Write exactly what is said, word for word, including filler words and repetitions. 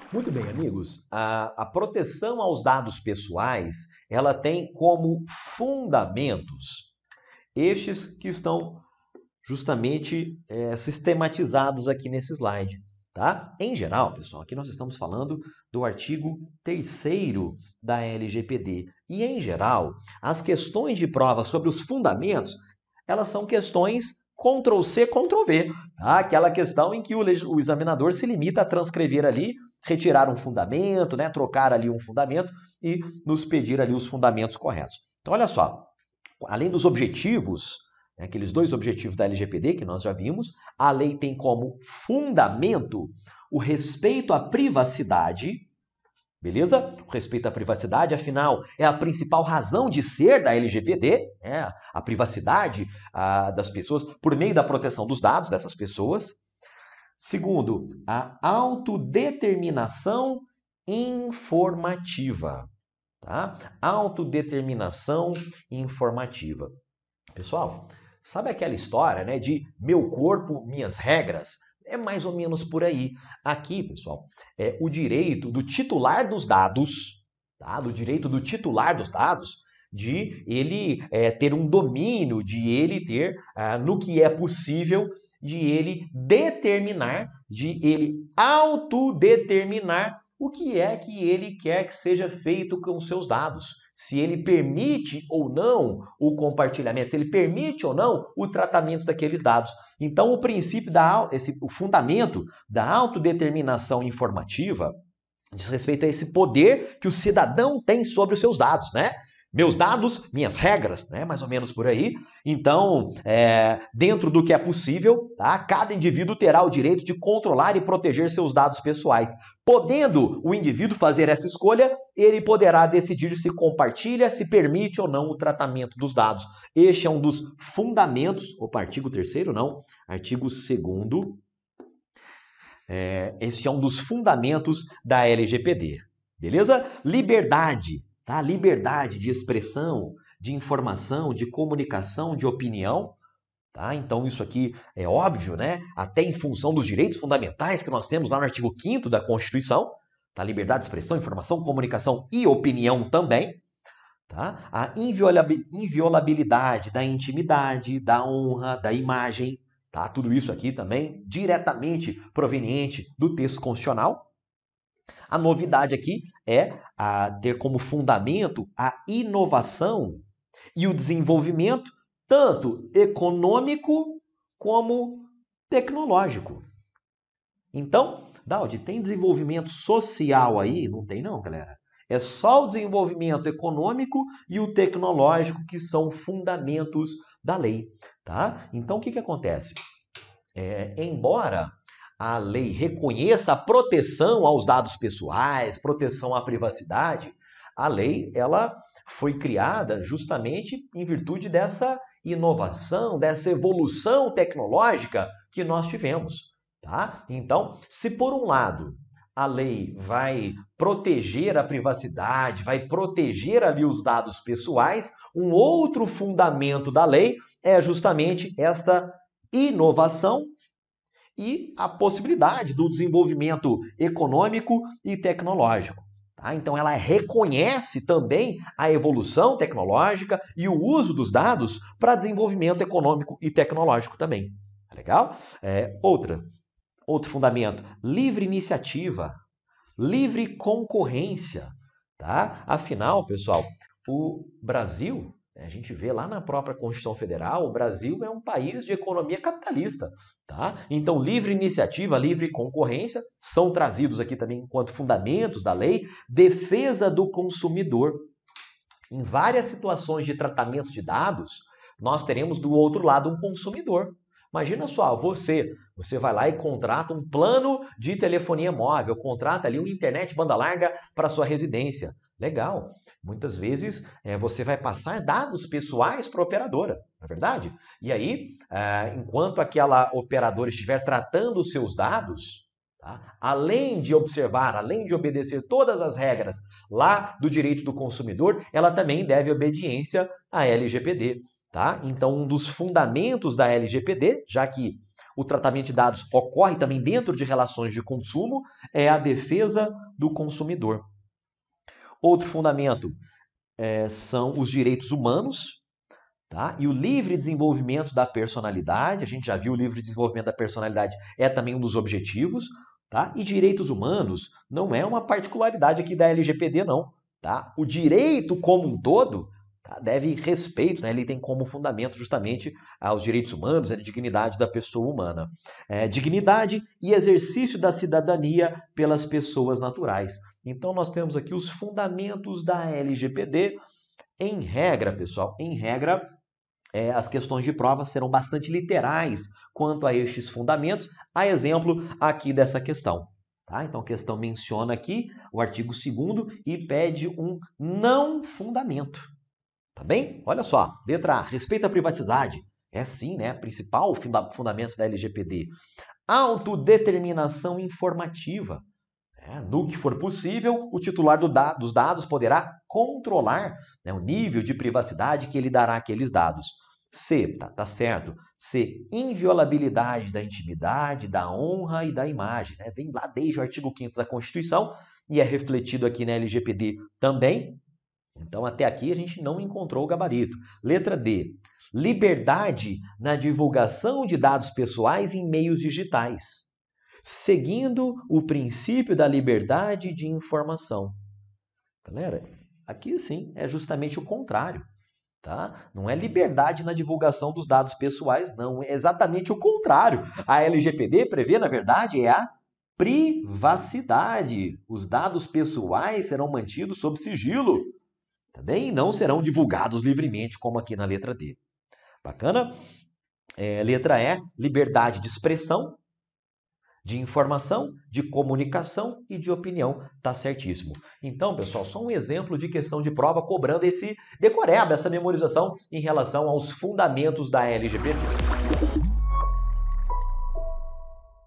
Muito bem, amigos. A, a proteção aos dados pessoais, ela tem como fundamentos estes que estão justamente é, sistematizados aqui nesse slide. Tá? Em geral, pessoal, aqui nós estamos falando do artigo terceiro da L G P D. E, em geral, as questões de prova sobre os fundamentos, elas são questões control C, control V. Tá? Aquela questão em que o, o examinador se limita a transcrever ali, retirar um fundamento, né? Trocar ali um fundamento e nos pedir ali os fundamentos corretos. Então, olha só, além dos objetivos, né, aqueles dois objetivos da L G P D que nós já vimos, a lei tem como fundamento o respeito à privacidade, beleza? O respeito à privacidade, afinal, é a principal razão de ser da L G P D, né? A privacidade a, das pessoas por meio da proteção dos dados dessas pessoas. Segundo, a autodeterminação informativa. Tá? Autodeterminação informativa. Pessoal, sabe aquela história, né, de meu corpo, minhas regras? É mais ou menos por aí. Aqui, pessoal, é o direito do titular dos dados, tá? Do direito do titular dos dados, de ele é, ter um domínio, de ele ter, ah, no que é possível, de ele determinar, de ele autodeterminar o que é que ele quer que seja feito com os seus dados. Se ele permite ou não o compartilhamento, se ele permite ou não o tratamento daqueles dados. Então, o princípio da esse, o fundamento da autodeterminação informativa diz respeito a esse poder que o cidadão tem sobre os seus dados, né? Meus dados, minhas regras, né? Mais ou menos por aí. Então, é, dentro do que é possível, tá? Cada indivíduo terá o direito de controlar e proteger seus dados pessoais. Podendo o indivíduo fazer essa escolha, ele poderá decidir se compartilha, se permite ou não o tratamento dos dados. Este é um dos fundamentos, opa, artigo terceiro não, artigo segundo. É, este é um dos fundamentos da L G P D. Beleza? Liberdade. Tá? Liberdade de expressão, de informação, de comunicação, de opinião. Tá? Então isso aqui é óbvio, né? Até em função dos direitos fundamentais que nós temos lá no artigo quinto da Constituição. Tá? Liberdade de expressão, informação, comunicação e opinião também. Tá? A inviolabilidade da intimidade, da honra, da imagem. Tá? Tudo isso aqui também diretamente proveniente do texto constitucional. A novidade aqui é a ter como fundamento a inovação e o desenvolvimento tanto econômico como tecnológico. Então, Daudi, tem desenvolvimento social aí? Não tem não, galera. É só o desenvolvimento econômico e o tecnológico que são fundamentos da lei, tá? Então, o que, que acontece? É, embora a lei reconheça a proteção aos dados pessoais, proteção à privacidade, a lei ela foi criada justamente em virtude dessa inovação, dessa evolução tecnológica que nós tivemos. Tá? Então, se por um lado a lei vai proteger a privacidade, vai proteger ali os dados pessoais, um outro fundamento da lei é justamente esta inovação e a possibilidade do desenvolvimento econômico e tecnológico. Tá? Então, ela reconhece também a evolução tecnológica e o uso dos dados para desenvolvimento econômico e tecnológico também. Legal? É, outra, outro fundamento, livre iniciativa, livre concorrência. Tá? Afinal, pessoal, o Brasil, a gente vê lá na própria Constituição Federal, o Brasil é um país de economia capitalista. Tá? Então, livre iniciativa, livre concorrência são trazidos aqui também enquanto fundamentos da lei. Defesa do consumidor. Em várias situações de tratamento de dados, nós teremos do outro lado um consumidor. Imagina só, você, você vai lá e contrata um plano de telefonia móvel, contrata ali uma internet banda larga para sua residência. Legal. Muitas vezes é, você vai passar dados pessoais para a operadora, não é verdade? E aí, é, enquanto aquela operadora estiver tratando os seus dados, tá? Além de observar, além de obedecer todas as regras lá do direito do consumidor, ela também deve obediência à L G P D. Tá? Então, um dos fundamentos da L G P D, já que o tratamento de dados ocorre também dentro de relações de consumo, é a defesa do consumidor. Outro fundamento é, são os direitos humanos, tá? E o livre desenvolvimento da personalidade. A gente já viu o livre desenvolvimento da personalidade é também um dos objetivos, tá? E direitos humanos não é uma particularidade aqui da L G P D, não. Tá? O direito como um todo, tá, deve respeito, né? Ele tem como fundamento justamente aos direitos humanos, a dignidade da pessoa humana. É, dignidade e exercício da cidadania pelas pessoas naturais. Então nós temos aqui os fundamentos da L G P D. Em regra, pessoal, em regra, é, as questões de prova serão bastante literais quanto a estes fundamentos, a exemplo aqui dessa questão. Tá? Então a questão menciona aqui o artigo segundo e pede um não fundamento. Tá bem? Olha só, letra A, respeito à privacidade. É sim, né? Principal fundamento da L G P D. Autodeterminação informativa. É, no que for possível, o titular do da dos dados poderá controlar, né, o nível de privacidade que ele dará àqueles dados. C, tá, tá certo. C, inviolabilidade da intimidade, da honra e da imagem. Né? Vem lá desde o artigo quinto da Constituição e é refletido aqui na L G P D também. Então, até aqui a gente não encontrou o gabarito. Letra D, liberdade na divulgação de dados pessoais em meios digitais, seguindo o princípio da liberdade de informação. Galera, aqui sim é justamente o contrário. Tá? Não é liberdade na divulgação dos dados pessoais, não. É exatamente o contrário. A L G P D prevê, na verdade, é a privacidade. Os dados pessoais serão mantidos sob sigilo. Também não serão divulgados livremente, como aqui na letra D. Bacana? É, letra E, liberdade de expressão, de informação, de comunicação e de opinião. Tá certíssimo. Então, pessoal, só um exemplo de questão de prova cobrando esse decoreba, essa memorização em relação aos fundamentos da L G P D.